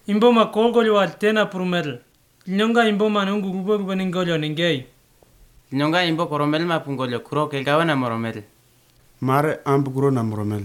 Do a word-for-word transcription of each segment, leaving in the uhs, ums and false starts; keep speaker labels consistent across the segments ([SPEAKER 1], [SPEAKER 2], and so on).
[SPEAKER 1] Imboma kolgolyo al tena prumel. Nyonga imboma nungu gubo gubo ningolyo ningei.
[SPEAKER 2] Nyonga imbo koromel ma pungolyo kuro kelgawa na moromel.
[SPEAKER 3] Mare ambu kuro na moromel.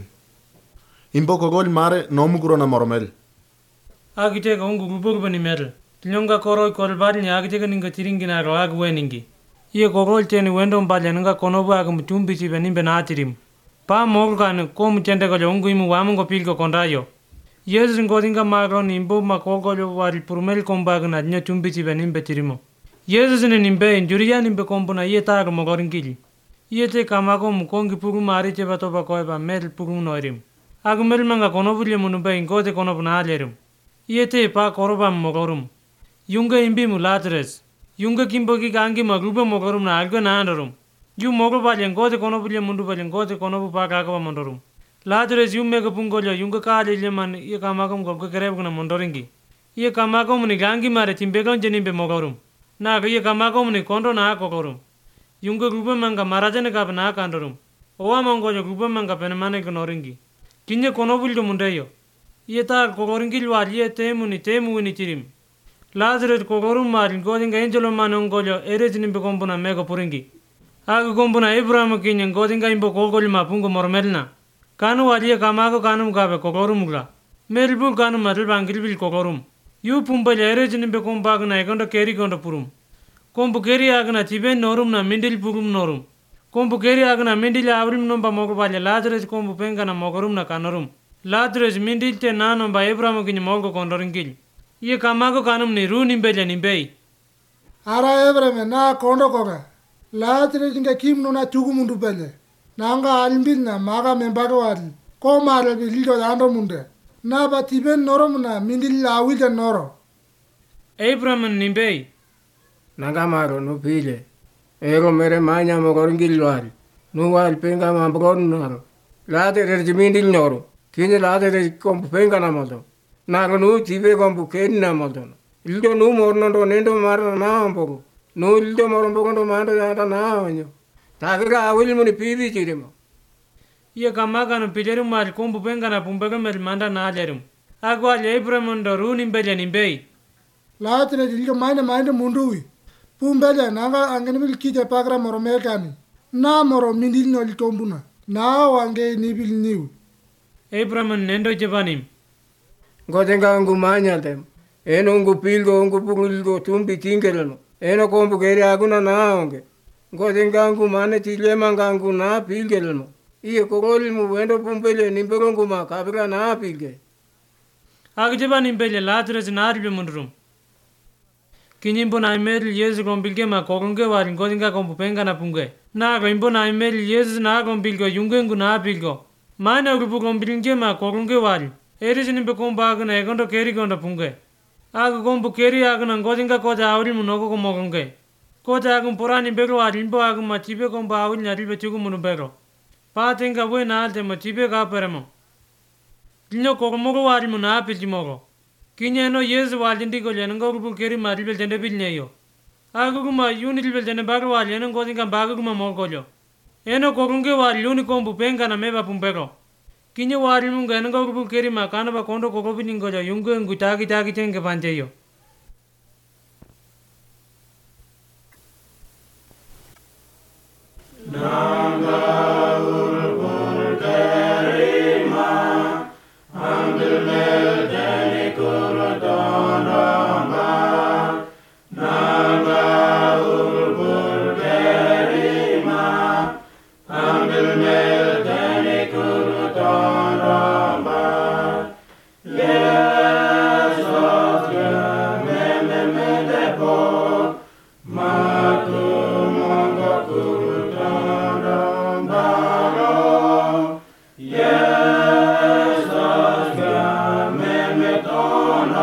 [SPEAKER 3] Imbo kogol mare nomu kuro na moromel.
[SPEAKER 1] Agitega ungu gubo gubo ni mel. Nyonga koroi kolbal ni agitega ninga tiringi na ro agwe ningi. Iye kogol teni wendo mbalya nunga konobu aga mtumbi sibe nimbe na atirim. Pa mogulkan ko mutende golyo ungu imu wamungo pilgo kondayo. Yesus ngodinga magro nimbo makogolyo wal purmel kombaga na nya tumbi sibe nimbe tirimo. Yesus ne nimbe injuria nimbe kombuna iye taga mogoringili. Iye te kamago mukongi pugu mari cheba toba koeba mel pugu noirim. Agu mel manga konobulye munube ingode konobu na alerim. Iye te pa koroba mogorum. Yunga imbi mu Lazarus. Yunga kimbogi gangi magruba mogorum na algo na andarum. Yu mogol balye ngode konobulye mundu balye ngode konobu pa kagaba mondorum. Lazarus yu mega pungolyo yunga kaale leman iye kamagom golgo kerebu na mondoringi. Iye kamagom ni gangi mare timbegon jenimbe mogorum. Na iye kamagom ni kondo na kogorum. Yunga gruba manga marajane kap na kandorum. Owa mongolyo gruba manga penemane konoringi. Kinye konobulyo mundeyo. Iye ta kogoringi lwal iye temu ni temu ni tirim. Lazarus kogorum marin godinga angelo manongolyo eres nimbe kombuna mega puringi. Aga kombuna Abraham kinye godinga imbo kogol mapungo mormelna. Kanu waliye kamago kanum gabe kogorumugla. Melbul kanu matul bangilbil kogorum. Yu pumbal eres nimbe kombag na ekondo keri kondo purum. Kombu keri agna tiben norum na mindil purum norum. Kombu keri agna mindil avrim nomba mogo balya Lazarus kombu penga na mogorum na kanorum. Lazarus mindil te na nomba Abraham kinye mogo kondoringil. Iye kamago kanum ni ru nimbele nimbei.
[SPEAKER 4] Ara Abraham na kondo koga. Lazarus nga kim no na tugu mundu bele. Nanga alimbil na maga membago wali. Ko mare bi lido ando munde. Na ba tiben norum na mindil awil noro.
[SPEAKER 1] Abraham nimbei.
[SPEAKER 5] Nanga maro no pile. Ego mere manya mogoringil wali. No wal penga mambron noro. Lazarus mindil noro. Kine Lazarus kombu penga na modo. Naga nu tibe kombu ken na modo. Ildo nu morno do nendo maro na ambogo. Nu ildo morombo do mando yata na wanyo. Taga awil muni pibi chirimo.
[SPEAKER 1] Iye kamaga no pilerum mal kombu penga na pumbega mel manda na alerum. Agwa Abraham ndo ru nimbele nimbei.
[SPEAKER 4] Lazarus ildo maina maina munduwi. Pumbele nanga angenbil kite pagra moromel kani. Na moro mindil no litombuna. Na wange nibil niu.
[SPEAKER 1] Abraham nendo jebanim.
[SPEAKER 5] Godenga ngu manya tem. Eno ngu pilgo ngu pungilgo tumbi tingelano. Eno kombu keri aguna na onge. Godenga ngu mane tilema ngangu na pilgelano. Iye kogoli mu wendo pumbele nimbero ngu makabira na pilge.
[SPEAKER 1] Agjeba nimbele Lazarus na arbe mundurum. Kinyimbo na imel Yesu gombilge ma kogonge wali godenga kombu penga na punge. Na gimbo na imel Yesu na gombilgo yunge ngu na pilgo. Mana grupu gombilge ma kogonge wali. Eres nimbe komba agna egondo keri gondo punge. Aga kombu keri agna godinga kota awri munogo ko mogonge. Kota agum porani bego alimbo agum machibe komba awri naribe chugu munu bego. Patenga we na alte machibe ka peremo. Dinyo kogomogo wali muna apilimogo. Kinya no Yesu walindi go lengo grupu keri maribe jende bilneyo. Aga guma yuni bel jende bago wali eno godinga bago guma mogolyo. Eno kogonge wali yuni kombu penga na meba pumbego. Kinya wari munga enanga grupu keri makana ba kondo kokobi ningoja yungu ngu tagi tagi tenge pancheyo.
[SPEAKER 6] Nanga ulpul kerima ambil mel deni kurodonoma. Nanga ulpul kerima ambil mel deni kurodonoma. Yesus me me me depo matu mongo kurodonoma. Yesus me me ton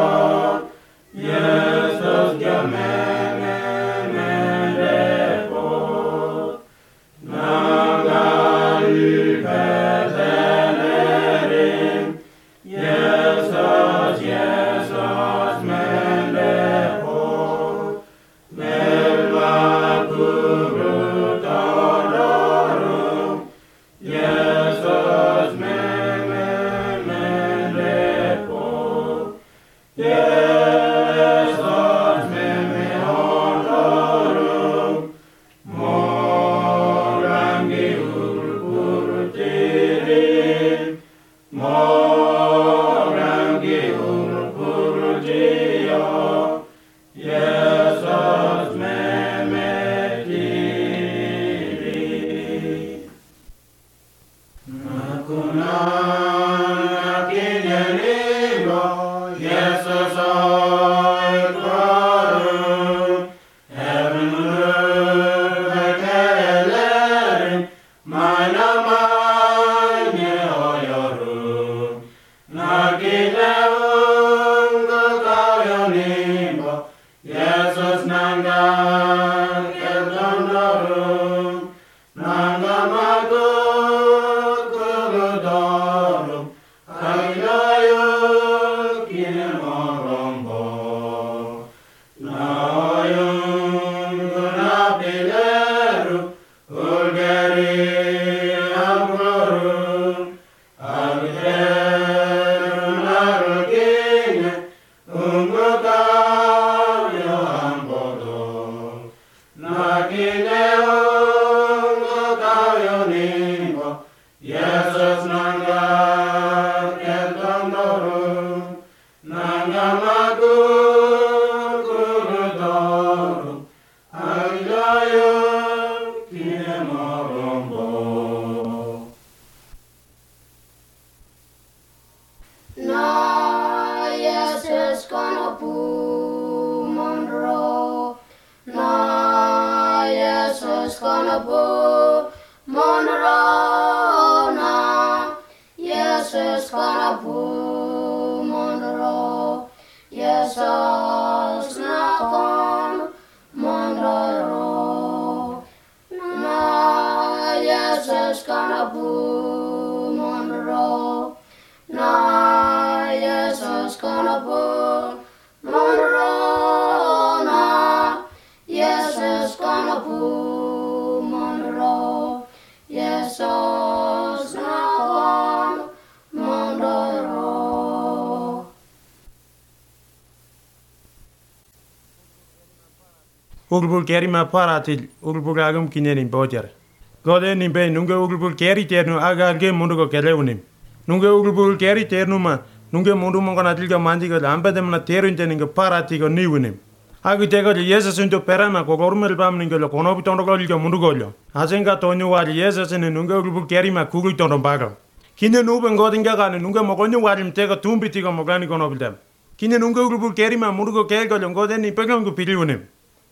[SPEAKER 1] Uglbul keri ma paratil uglbul agum kinenin bojar. Gode ni be nunge uglbul keri ternu agar ge mundu ko kele unim. Nunge uglbul keri ternu ma nunge mundu mo kana tilga mandi ko amba dem na terun tening ko parati ko ni unim. Agu te ko Jesus unto perama ko gormel bam ninge lo kono bitondo ko liga mundu ko lo. Asenga tonyu wali Jesus ne nunge uglbul keri ma kugu tondo baga. Kine nube ngodinga kana nunge mo konyu wali mtega tumbi tiga mo gani kono bildam. Kine nunge uglbul keri ma mundu ko kel ko lo ngode ni pegam ko pili unim.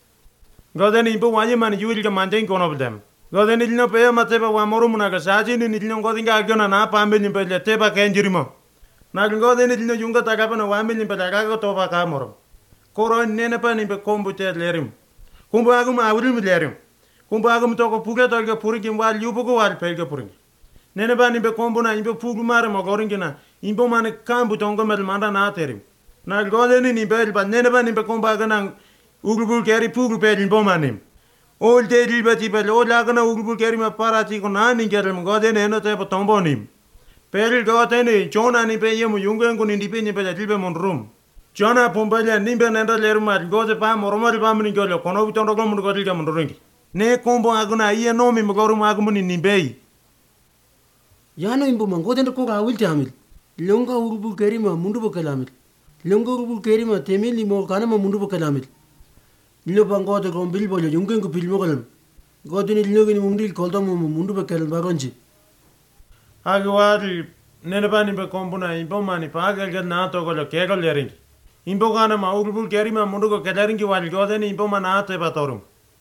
[SPEAKER 1] Gode ni ipo wanye man yuil ka manjeng kono bildam. Gode ni lino peya mateba wa moru munaga saji ni lino ngodinga agiona na pambe ni pe teba kenjirimo. Na gode ni lino yunga takapa na wambe ni pe takaga toba ka moro. Koro nene pa ni pe kombu te lerim. Kumbu agum awrim lerim. Kumbu agum toko puga tolga purigim wal yupo ko wal pelga puring. Nene pa ni pe kombu na impe pugu mare mo goringina. Impo mane kambu tongo mel manda na terim. Na gode ni ni pe pa nene pa ni pe kombu agana uglbul keri pugul pelin bomanim. Ol te dilbati pel ol agana uglbul keri ma parati ko nani kerem gode ne no te potombonim. Pel gode ne chona ni pe yemu yungen ko ni pe ni pe dilbe mon rum. Chona pombala ni be nenda lerma gode pa moromari pa mni golo kono bitondo ko mun godil ga mon rungi. Ne kombo aguna iye no mi mogorum agumuni ni bei.
[SPEAKER 7] Yano imbo mangode ko ga wil tamil. Longa uglbul keri ma mundu bokalamil. Longa uglbul keri ma temil ni mo kana ma mundu bokalamil. Nilo pangote kon bilbolyo yungen ko pilmo kalam. Gode ni lino ni mumdil kolta mo mundu be kalam baronji.
[SPEAKER 1] Agi wari nene pa ni be kombuna imbo mani pa agal gad na to ko lo kegol lering. Imbo kana ma uglbul keri ma mundu ko kelering ki wali gode ni imbo mana te patorum.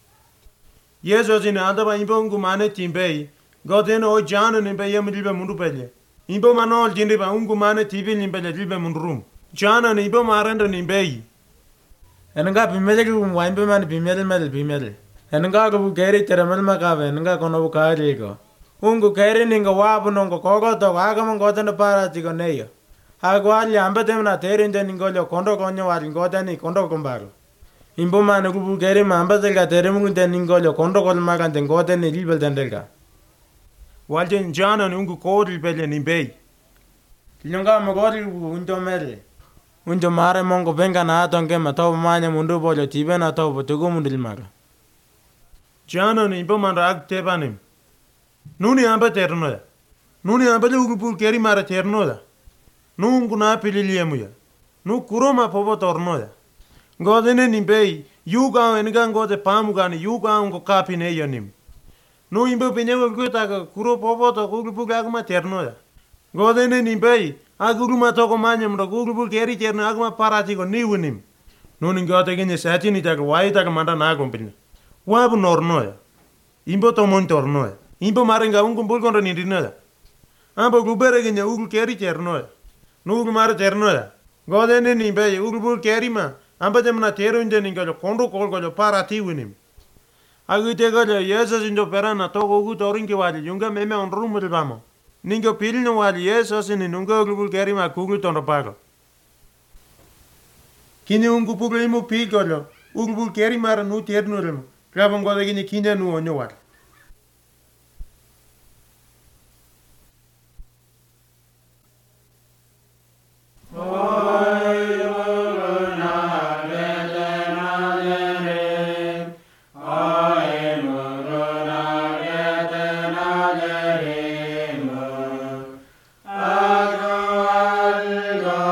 [SPEAKER 1] Yeso jine anda ba imbo ngu mane timbei. Gode no jana ni be yem dilbe mundu pelle. Imbo manol jinde ba ungu mane tibil ni pelle dilbe mundu rum. Jana ni imbo maranda ni bei.
[SPEAKER 8] Enenga bimele ku waimbe man bimele mel bimele. Enenga ku geri teramel makabe enenga kono bu kaari ko. Ungu geri ninga wabu nongo kogo to aga mon goten para ti ko neyo. Ago ali ambe tem na terin den ngolyo kondo konyo wali goten ni kondo kombago. Imbo man ku bu geri ma ambe del ga teremu den ngolyo kondo kol magan den goten ni libel den delga.
[SPEAKER 1] Walden jana ni ungu kodil pelle ni bei.
[SPEAKER 8] Linga mo godil unto mele. Unjo mare mongo benga na atonge matau manya mundu bolyo tibe na tau botugo mundil maga.
[SPEAKER 1] Jana ni imbo man rag tebanim. Nuni amba terno da. Nuni amba le uglbul keri mara terno da. Nungu na pililiemu ya. Nu kuroma popo torno da. Godene ni bei yuga enga ngode pamuga ni yuga ungo kapi ne yonim. Nu imbo pinyewo gutaga kuro popo to uglbul agma terno da. Godene ni bei aguruma toko manyam ro uglbul keri terno agma parati ko ni unim. Nuni ngode gine sati ni taga wai taga manda na gompin. Wabu norno ya. Imbo to mon torno ya. Imbo marenga ungu bulgon ni dinada. Ambo gubere gine ugl keri terno ya. Nu ugl mare terno ya. Godene ni bei uglbul keri ma amba demna teru inde ni ngalo kondo kol galo parati unim. Agute galo yesus indo perana toko ugu toringi wali yunga meme on rumul bamo. Ningo pilno wali yesus ni nunga uglbul keri ma kugul tondo pago. Kine ungu puglo imu pil galo uglbul keri mara nu terno remo. Grabon gode gine kine nu onyo wali.
[SPEAKER 6] Ago al go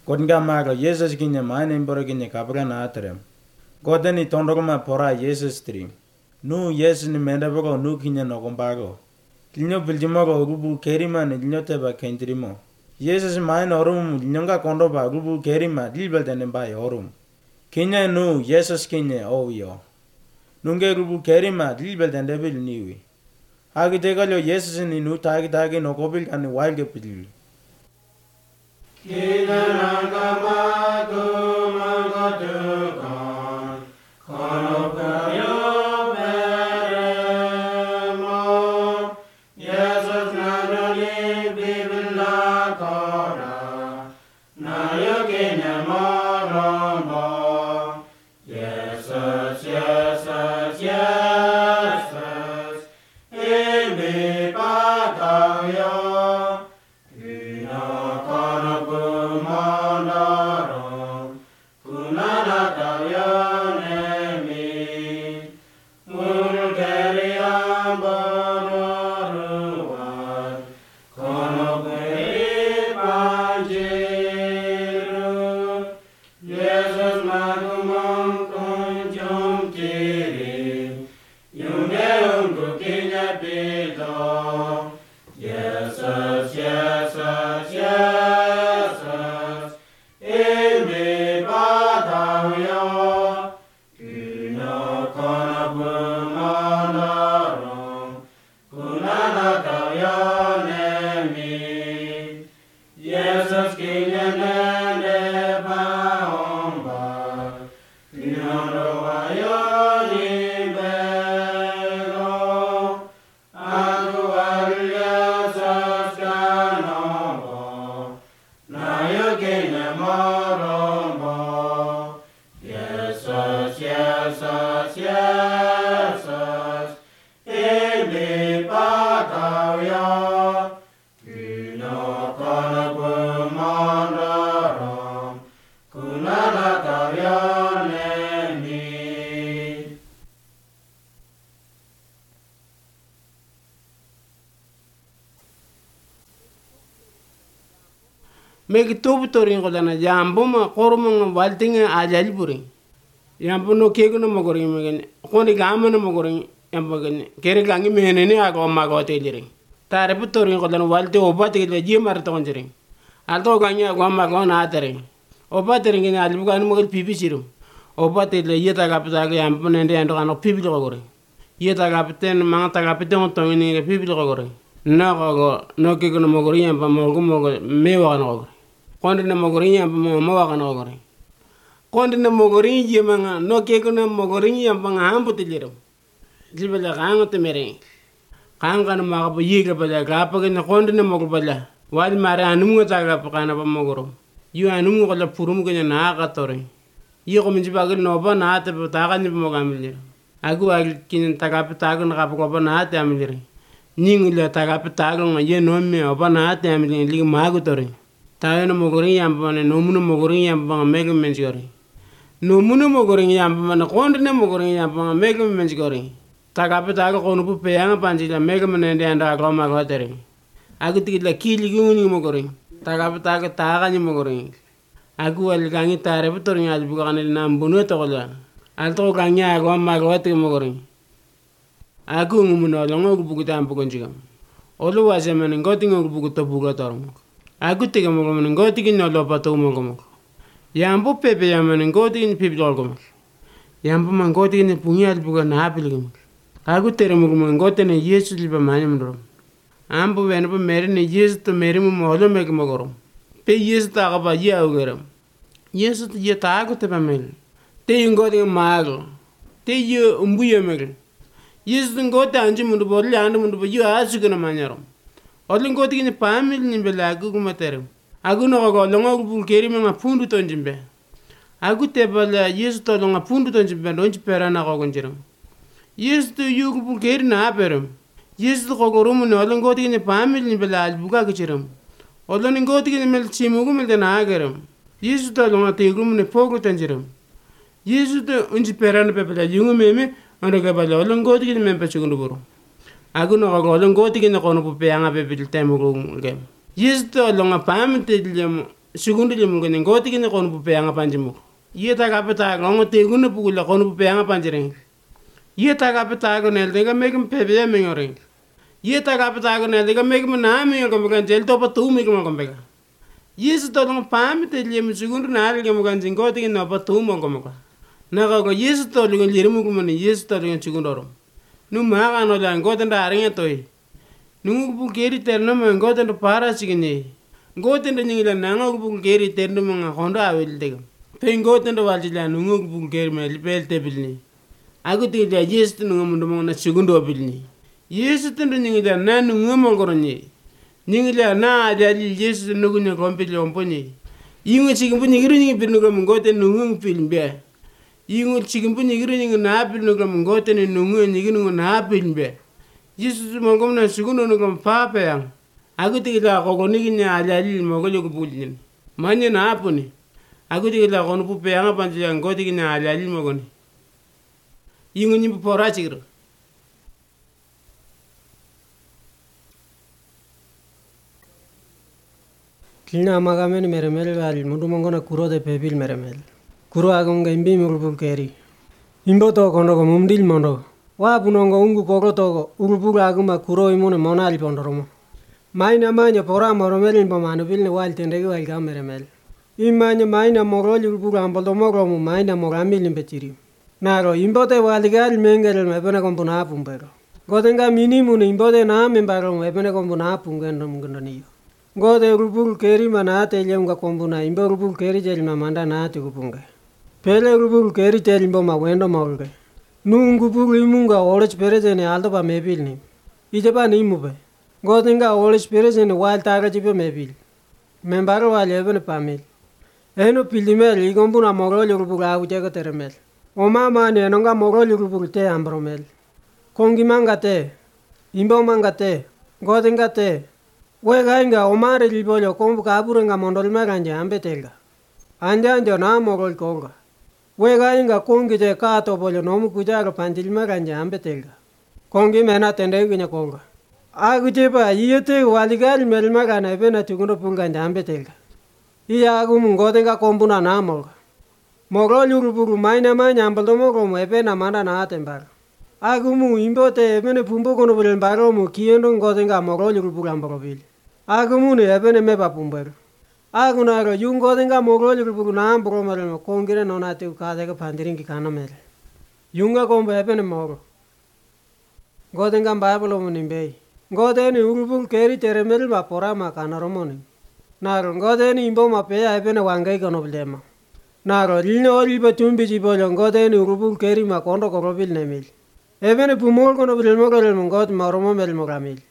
[SPEAKER 8] Kodnga mago Jesus kinya mane imboro kinya kapra na atrem. Godani tondogma pora Jesus tri. Nu yes ni menda boko nu kinya nogombago. Linyo biljimogo rubu kerima ni linyo teba kendrimo. Jesus mine orum linyonga kondo ba rubu kerima dilbel tene ba orum. Kinya nu Jesus kinya oyo. Nunge rubu kerima dilbel tene bil niwi. Agi tegalyo Jesus ni nu tagi tagi no kobil kan wild ke pidil.
[SPEAKER 6] Kinya nagamago magadu kon kono kayo beremo Jesus nagani bibla kora na yoginya marombo Jesus Jesus Jesus imi patayo
[SPEAKER 7] Meki tobu torin ko dana jambo ma kormo ng waltinga ajali puri. Yambo no kego no mogori megen. Koni gama no mogori yambo gen. Kere gangi menene ako mago teliri. Tare pu torin ko dana walte obati le jimar to konjiri. Alto gangi ako mago na atare. Obati ringi na alibu kan mogol pipi siru. Obati le yeta kapita ga yambo nende ando kan pipi lo gori. Yeta kapiten mangata kapiten to ni pipi lo gori. Na go no kego no mogori yambo mogo mogo mewa no gori. Kondi na mogori yamba mo mawa kana ogori. Kondi na mogori yamba no keko na mogori yamba hampu tiliro. Jibala kanga temere. Kanga na makapo yiga pala kapa kena kondi na mogor pala. Wadi mare anumu taga pakana pa mogoro. Yu anumu kala purumu kenya na akatore. Yu ko minji bagil no ba na ate pa taga ni pa mogamiliro. Aku agil kinin taga pa taga na kapa ko pa na ate amiliro. Ningula taga pa taga nga ye no me opa na ate amiliro ligi magu tore. Tayo na mogori yamba na nomuno mogori yamba nga mega menjigori. Nomuno mogori yamba na kondi na mogori yamba nga mega menjigori. Tagapi taga kono pu peyanga panjila mega menende anda agro magotere. Aku tikila kili guni mogori. Tagapi taga taga ni mogori. Aku wal gangi tare pu tori ngal buka kanil nambuno tokola. Alto gangi agro magotere mogori. Aku ngumuno longo kubuku tampu konjiga. Olu wase menengoti ngokubuku topuga tormo. Aku tiga mogo menengoti kin no lopa to mogo mogo. Yambo pepe ya menengoti kin pipi dolgo mogo. Yambo mengoti kin punya albuga na hapil mogo. Aku tere mogo menengoti ne Yesu liba manya mendoro. Ambo wena pa mere ne Yesu to mere mo mohlo mege mogoro. Pe Yesu ta ka ba ya ugera. Yesu to ye ta aku te pa mel. Te ngoti mago. Te ye umbuya mege. Yesu ngoti anji mundu borli andu mundu bo yu asu kana manyaro. Odling ko tigini pamil ni bela agu kumatere. Agu no ko longo ku keri menga pundu tonjimbe. Agu te bala Yesu to longa pundu tonjimbe donji perana ko gonjira. Yesu to yu ku keri na perem. Yesu ko ko rumu no odling ko tigini pamil ni bela albuga kichiram. Odling ko tigini mel chimugu mel na ageram. Yesu to longa te rumu ne pogo tonjiram. Yesu to unji perana pe bela yungu meme ando ka bala odling ko tigini mempe chugundu buru. Aku no ko long ko tigin ko no pe anga pe bil temo ko ngem. Yesu to longa pam te lem
[SPEAKER 5] segundo le mungo ngoti kine kono pu peanga panjimu yeta ka peta ngongo te gune pu la kono pu peanga panjireng yeta ka peta ko nel de ga megem pebe mengoreng yeta ka peta ko nel de ga megem na me ko kan jel to pa tu me ko ko bega yesu to ngom pam te le mu segundo na le mo kan ngoti kine pa tu mo ko ko na ko yesu to le le mu ko ni yesu to le segundo ro nu ma ga no la ngoti nda aringe toy nu pu keri terno mo ngoti ndo para sigine ngoti ndo nyingila na ngo pu keri terno mo nga hondo awel de pe ngoti ndo walji la nu ngo pu keri me pel te bilni agu ti ja yesu ndo mo ndo mo na segundo bilni yesu ndo nyingila na nu ngo mo goroni nyingila na ja li yesu ndo gu ne kompil omponi yingo sigimbu nyigiru nyingi bilnu ko ngoti nu ngo film be yingo sigimbu nyigiru nyingi na bilnu ko ngoti ne nu ngo nyigiru na film be yesu mo ngom na segundo no kom papa yang aku ti la ko ni nya ala li mo ko jogo bulin manye na apuni aku ti la ko no pu pe yang pan yang ko ti nya ala li mo ko ni yingo ni pu pora chigro
[SPEAKER 7] Kilna magame ni mere mere wal mundu mongona kuro de pebil mere mere kuro agonga imbi murupul keri imbo to kono ko mumdil mondo wa punongo ungu koro togo urupura aguma kuro imune monali pondoromo maina manya pora moromeli pamanu pilne wal tendegi wal kamere mel imanya maina moroli urupura amboldo moromu maina moramil impetiri naro imbote waligal mengel mepene kompuna pumbero gotenga minimune imbote na membaro mepene kompuna pungendo mungondoniyo gode urupuru keri manate lenga kompuna imbo urupuru keri jeli mamanda nati kupunga pele urupuru keri telimbo mawendo mawulge nungu puru imunga orange perezene aldo ba mebil ni ije ba ni mube godinga orange perezene wal taga jibe mebil membaro wal even pamil eno pilimel igombu na mogol rubu ga uje ga teremel o mama ne nonga mogol rubu te ambromel kongi mangate imbo mangate godinga te we gainga o mare libolyo kombu kaburenga mondol maganja ambetelga anja anja na mogol konga wega inga kongi je kato bolyo nomu kujaga pantilma ganja ambetelga kongi mena tende ginya konga agu je ba yete waligal melma gana bena tugundo punga ambetelga iya agu mungote ga kombuna na molga mogro luruburu maina manya ambaldo mogro mebe na manda na atembar agu mu imbote bene pumbo kono bel baro mu kiendo ngote ga mogro luruburu ambarobil agu mu ne bene meba pumbero Aku naro yungo denga mogol rubu na ambro mare no kongire no na te ka de ka pandirin ki kana mere yunga ko be pen mogo godenga bible mo nimbe godeni rubu keri tere mel ma pora ma kana romoni naro godeni imbo ma pe ya pen wangai kono blema naro lino ori betumbi ji bolo godeni rubu keri ma kondo ko robil nemil even pumol kono blema ko mo god ma romo mel mo ramil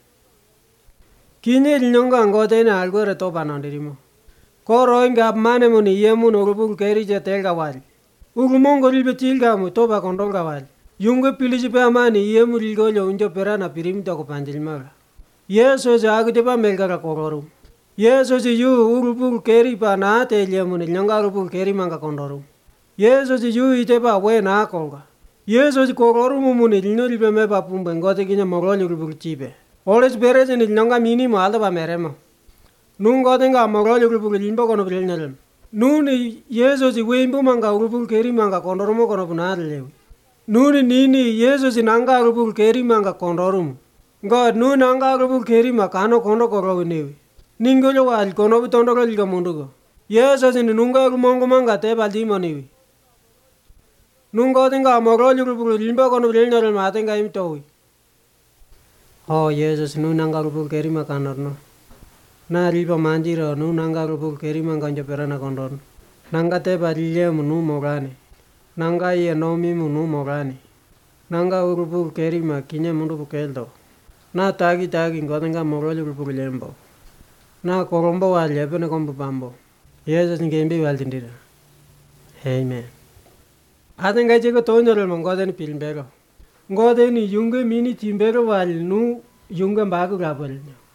[SPEAKER 7] kine linonga godeni algo re to banandirimo Koro inga mane muni yemu no rubu keri je telga wali. Ugu mongo rilbe tilga mu toba kondonga wali. Yunga piliji pe amani yemu rilgo lo unjo pera na pirim to ko pandil maga. Yeso ja agu deba melga ka kororu. Yeso ji yu urubu keri pa na te yemu ni nyanga rubu keri manga kondoru. Yeso ji yu ite pa we na konga. Yeso ji kororu mu muni lino rilbe me pa pumbe ngote kinya mogoli rubu chibe. Oles bereze ni nyanga mini mo alda ba merema. Nunga denga mogol rubu limbo kono bilnelem nuni yeso ji wembo manga rubu keri manga kondoromo kono bunarle nuni nini yeso ji nanga rubu keri manga kondorum god nu nanga rubu keri makano kono koro newi ningolo wal kono bitondo kal ga mundugo yeso ji nunga rumongo manga te baldi moniwi nunga denga mogol rubu limbo kono bilnelem matenga imtowi oh yeso ji nu nanga rubu keri makanorno na riba manjiro nu nanga rubu keri manganja perana kondon nanga te balile munu mogane nanga ye nomi munu mogane nanga rubu keri ma kinya mundu bukeldo na tagi tagi ngotenga mogol rubu lembo na korombo wale pene kombo bambo yesus ngembe waldindira amen atenga jego tonjoro mongoden pilmbero ngodeni yunge mini timbero wal nu yunge bagu gabel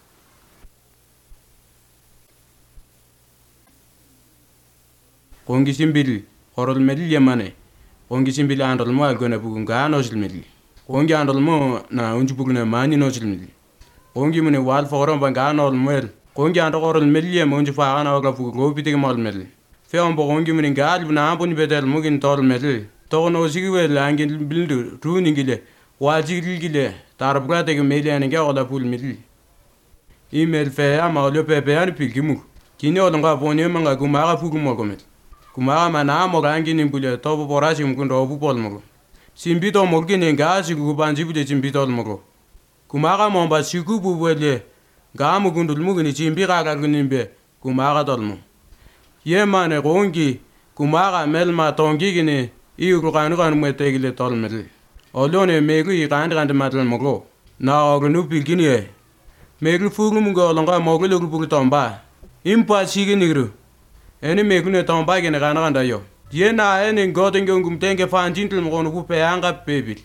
[SPEAKER 2] kongi simbili horol medil yamane kongi simbili andol mo gona bugun ga no silmili kongi andol mo na unju bugun mani no silmili kongi mune wal forom ba ga no mel kongi ando korol melli mo nju fa ana ga fu go bitig mal mel fe on bo kongi min gal na ambon betel mugin tol mel to no sigi wel angin bildu runi gile wajigil gile tarbuga te meli an ga ola pul mel email fe ama lo pepe an pilgimu kini o nga boni manga gumara fu gumo gomel kumara mana mo gangi ni bule to bo boraji mu ndo bu pol mo simbito mo gine ga sigu banji bule simbito mo kumara mo ba sigu bu wele ga mu gundul mu gini simbi ga ga ginimbe kumara dolmo ye mane gongi kumara melma tongi gine i ru kanu kanu mo tegile tol mel olone megu i kan kan matal mo go na o nu pilgini e megu fugu mu go longa mo go lu bu tomba impa sigi nigru eni megu ne tomba gene kan kan dayo ye na eni goden ngum tenge fanjintul mo no bu pe anga pebil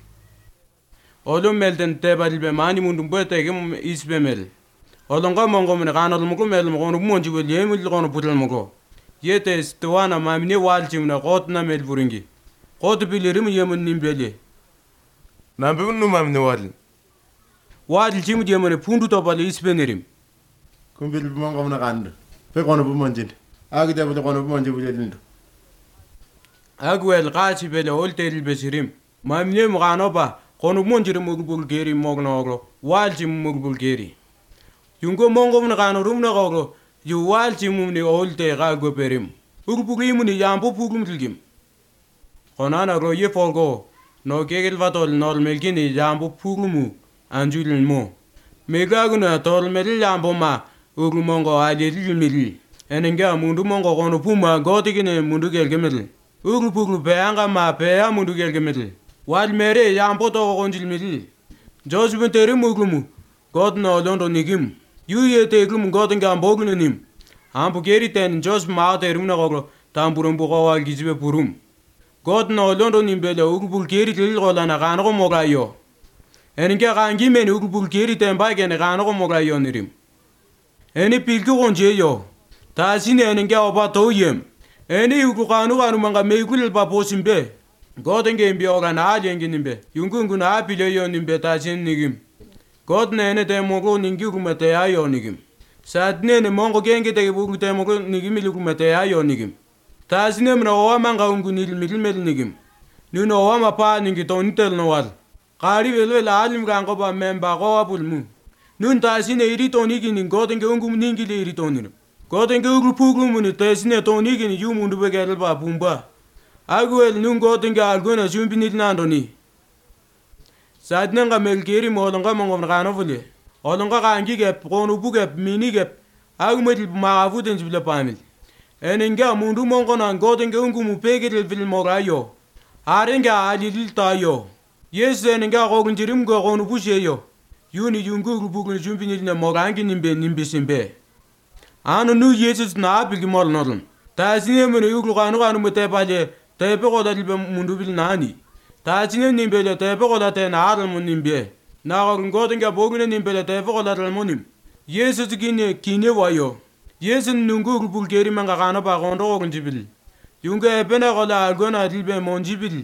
[SPEAKER 2] olu melden tebal be mani mundum bo tege mo isbe mel olonga mongo mun kanol mo ko mel mo no monji wel ye mul ko no putel mo ko yete stwana mamne walchim na qot na mel buringi qot bilirim yemun nimbele
[SPEAKER 3] nambe nu mamne wal
[SPEAKER 2] wal chim de mon pundu to bal isbenerim
[SPEAKER 3] kumbil bu mongo na kand fe kono bu monjinde agi de bu kono bu monji bu lindo
[SPEAKER 2] agwel qachi bele oltel besirim mamne mo kanoba kono monjire mo bul geri mogno wal chim mo bul geri yungo mongo mun kanu rum na gogo yu wal chimum ni olte ga go perim urbugi mun yambo pugum tilgim konana ro ye fogo no gegel vatol nol melgini yambo pugumu anjulil mo mega guna tol mel yambo ma ugu mongo alil mili enenga mundu mongo kono puma gotigine mundu gelgemel ugu pugu beanga ma pe mundu gelgemel wal mere yambo to gonjil mili josbun terim ugumu god no londo nigim yu ye te gum goden gam bogunim am bugeri ten jos ma te rum na gogo tamburum bu gowal gijibe burum god no londo nimbele ugu bulgeri til gola na gano go mogayo en ge gangi men ugu bulgeri ten ba gene gano go mogayo nirim eni pilgu gonje yo ta sine en ge oba to yem eni ugu gano gano manga meigul ba bosimbe goden ge mbi oga na ajengi nimbe yungungu na apile yo nimbe ta sin nigim God nene te mogo ningi kumete ayo nigim. Saat nene mongo genge te buku te mogo nigim ilu kumete ayo nigim. Tasine mna owa manga ungu nil mil mel nigim. Nuno owa mapa ningi tontel no wal. Kari velo la alim gango ba memba go apulmu. Nun tasine iri tonigi ning God nge ungu ningi le iri tonir. God nge ungu pugu muni tasine tonigi ni yu mundu begel ba pumba. Agwel nun God nge algona jumbi nil nandoni. Saat nanga melgeri mo longa mongom rano vule olonga kangi gep kono buge mini gep agumel maafu den jibla pamil enenga mundu mongo na goden ge ungu mu pegel vil morayo arenga alil tayo yes enenga gogun jirim go kono busheyo yuni yungu bugun jumbini na morangi nimbe nimbe simbe anu nu yesus na bilgi mol nodon tasine men yugu kanu kanu mete baje tepe ko dalbe mundu bil nani Tachine nimbele tepe kola te na aral mo nimbe. Na gogo nga bogune nimbele tepe kola aral mo nim. Yesu tikine kine wayo. Yesu nungu bulgeri manga kana ba gondo gogo jibil. Yunga epena kola algona dilbe mon jibil.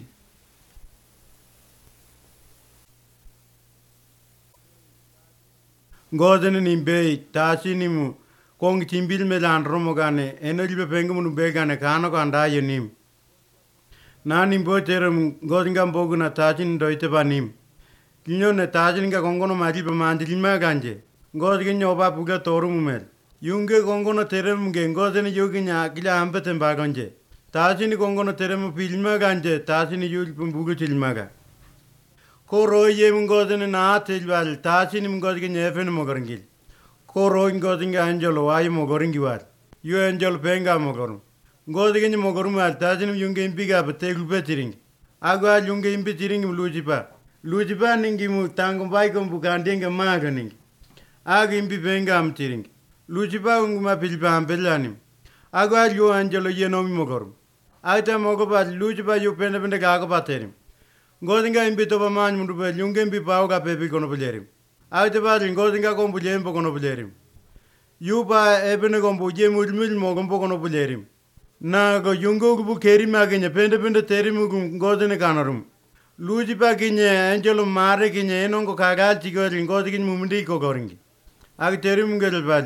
[SPEAKER 3] Godene nimbe tachini mu kong timbil melan romo gane enelbe pengu mu begane kana ko anda yenim. Nani boterum godingam boguna tajin doite banim kinyo ne tajin ga gongono mari be mandilima ganje godgin oba buga torumumel yunge gongono terem ge godene yoginya gila ambeten baganje tajin gongono terem filma ganje tajin yul buga tilmaga ko roye mun godene na tilbal tajin mun godgin efen mogorngil ko roin godinga angelo ay mogoringiwal yu angel penga mogorum Godegen mogorum al tajin yunge impiga betegul betiring. Agwa yunge impetiring lujipa. Lujipa ningi mu tangum bai kom bukandenga maga ningi. Ag impi benga am tiring. Lujipa unguma pilpa am pelanim. Agwa yu angelo yenomi mogorum. Agta mogopa lujipa yu penda penda gaga paterim. Godinga impi topa man mundu pe yunge impi pao ga pepi kono pulerim. Agta patin godinga kom pulem po kono pulerim. Yu pa ebene kom puje mulmul mogom po kono pulerim. Na go yungo bu keri magenya pende pende teri mu godene kanarum luji pa kinye angelo mare kinye enongo kagal tigo ringo tikin mumundi ko goringi ag teri mu gel bale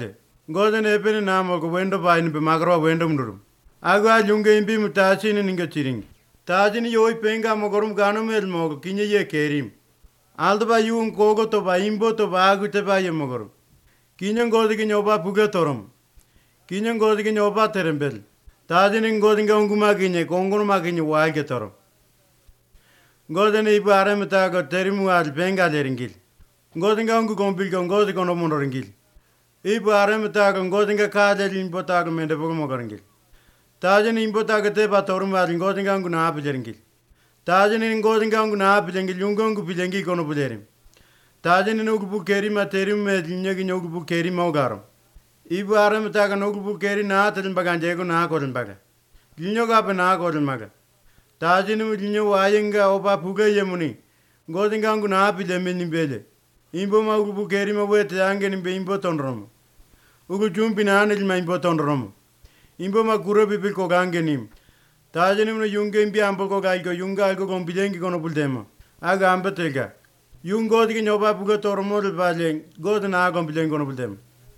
[SPEAKER 3] ngoden epeni namo ko wendo pa ni be magro wendo mundurum agwa junge imbi mutasini ninga chiring tajini yoi penga mogorum gano mel mo kinye ye kerim aldo ba yung kogo to ba imbo to ba agute ba ye mogorum kinye ngodi ki nyoba puge torom kinye ngodi ki nyoba terembel tajini ngodi nga unguma kinye kongono ma kinye waage torom ngoden ibu are meta go terimu al penga leringil ngoden nga ungu kombil ko ngodi kono monoringil ibu are meta go ngoden nga kaade limbo ta go mende bogo mogoringil tajini imbo ta go te ba torum al ngoden nga ungu na apileringil tajini ngoden nga ungu na apilengil yungo ungu pilengi kono bulerim tajini nugu bu keri ma terim me linye gi nugu bu keri mo garam ibu are meta go nugu bu keri na terim bagan jego na korin baga linyo ga pe na korin maga tajini mu linyo wayenga oba puga yemuni ngoden nga ungu na apilemi ni bele imbo ma ugu bu keri ma wete ange ni be imbo tonrom ugu jumpi na anil ma imbo tonrom imbo ma kuro bibil ko gange nim tajini mu yunge imbi ambo ko gai ko yunga algo kon bilengi kono buldema aga ambe tega yungo digi nyoba puga tormo del baleng god na kon bilengi kono buldema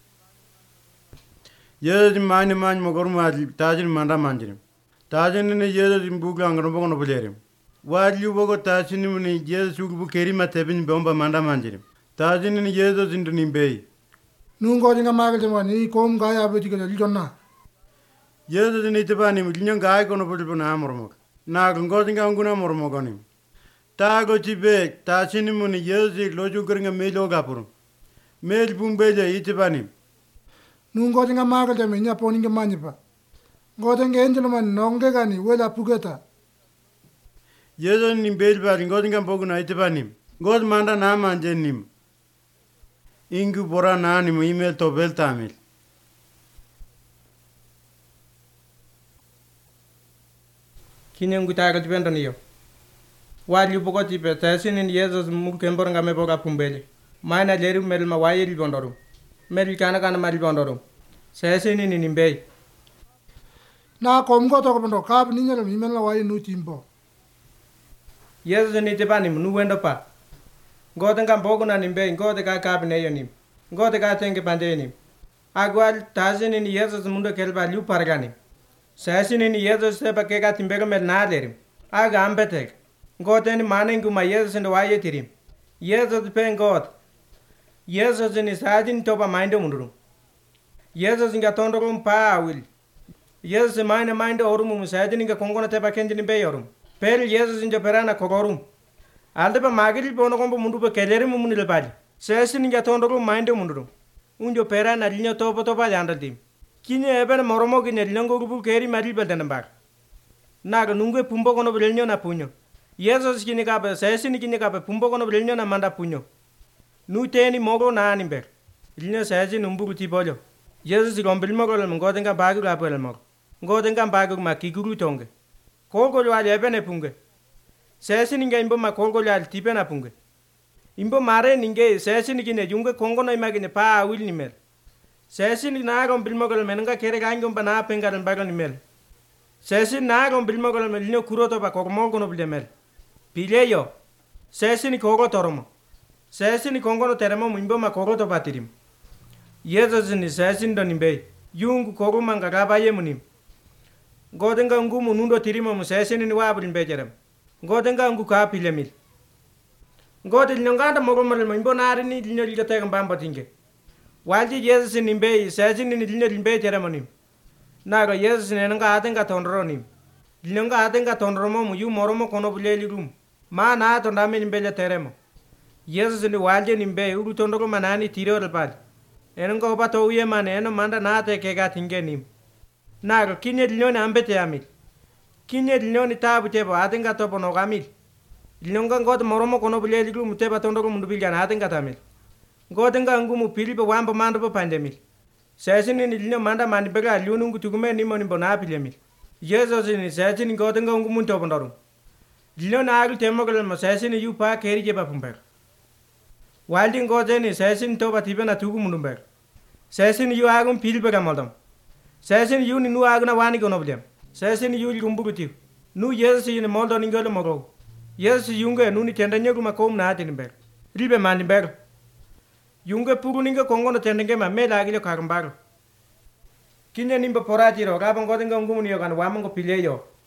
[SPEAKER 3] yedi mani mani mo gorma tajini manda manjirim tajini ne yedi buga ngano kono bulerim wadlu bogo tajini mu ni yedi sugu bu keri ma tebin bomba manda manjirim tajini ne yedi zindu nimbe
[SPEAKER 4] nungodi nga magal tema ni kom gaya abeti ko jonna
[SPEAKER 3] yedi ni tebani mu linyo gay kono bulbu na mormo na ngodi nga nguna mormo goni ta go tibe tajini mu ni yedi loju gringa melo gapur mel bumbe je itebani
[SPEAKER 4] nungodi nga magal tema nya poni nga manyipa ngodi nga enjelo man nonge gani wela pugeta
[SPEAKER 3] yedi ni bel bari ngodi nga bogu na itebani ngod manda na manje nim ingu bora na ni mu email to bel tamil
[SPEAKER 5] kinengu taga tibendo niyo wali bogo tipe tasinin yesus mu kembor ngame boga pumbele mana leru mel ma wayel bondorum mel kana kana mari bondorum sesini ni nimbe
[SPEAKER 4] na kom go to bondo kab ni nyelo mi mel na wayi nu timbo
[SPEAKER 5] yesus ni tebani nu wendo pa ngoden kam bogo na nimbe ngode ka kab ne yonim ngode ka tenge pande nim agwal tasinin yesus mundo kelba liu pargani sesini ni yesus se ba ke ka timbego mel na lerim aga ambetek ngoden manengu ma yesus ndo waye tirim yesus pen god yesus ni sadin to ba maindo mundu yesus nga tondorum pa wil yesus maina maindo orum mu sadin nga kongona te ba kenjini be yorum pel yesus njo perana kogorum alde ba magil bono kombo mundu ba kelere mu munil bali sesini nga tondorum maindo mundu unjo perana linyo topo topa jandadim kinye eben moromo kinye lingo gubu keri maril beldan bak naga nungwe pumbo kono brilnyo na punyo yesus kinye ka ba sesini kinye ka ba pumbo kono brilnyo na manda punyo nu teni mogo na animber linyo sesi numbu ti bolyo yesus gombil mogo le ngoden ka bagu la pel mogo ngoden ka bagu ma kiguru tonge kolgo wali ebene punge sesini nga imbo ma kolgo wali tipe na punge imbo mare ninge sesini kinye junge kongo na imagine pa awil ni mel sesini na gom bilmogol menanga kere gangom bana pengaran bagal ni mel sesini na gom bilmogol mel no kuroto ba kokmol gono bil mel pileyo sesini kogo toromo sesini kongo no teremo mimbo ma kogo to batirim yesus ni sesini do nimbe yungu kogo manga gabaye munim godenga ngumu nundo tirimo mu sesini ni wabrin bejerem godenga ngu ka pilemil godel nyonganda mogo mal mimbo nari ni linyo liga tegam bambatinge walji yesus nimbe sesini ni linyo limbe teremo naga yesus ne nga atenga tondro nim linga atenga tondro mo yu moromo kono buleli rum ma na to ndame nimbe le teremo yesus ni walje nimbe uru tondro manani tiro pal engo ba to uye mane eno manda na te ke ga tinge nim naga kinye linyo ne ambete amil kinye linyo ni tabu tebo atenga to bono gamil linga ngot moromo kono buleli rum teba tondro mundu bilgana atenga tamil ngodenga ngumu pilipe wamba mando po pandemil sesini ni linyo manda mani bega liunungu tukume ni moni bona pilemil yesus ni sesini ngodenga ngumu to bondorum linyo na agul temogol ma sesini yu pa keri je ba pumber waldi ngodeni sesini to ba tibe na tugu mundumber sesini yu agum pilipe gamodam sesini yu ni nu aguna wani gono blem sesini yu lumbugu tiu nu yesus ni moldo ni ngolo mogo yesus yunge nu ni tendanyogu ma kom na tinber ribe mani ber yunge puru ninga kongo no tendenge ma me lagi le karambaro
[SPEAKER 8] Kinye nimba porachiro, kapang kote nga ngumuni yo kan wamang ko pileyo.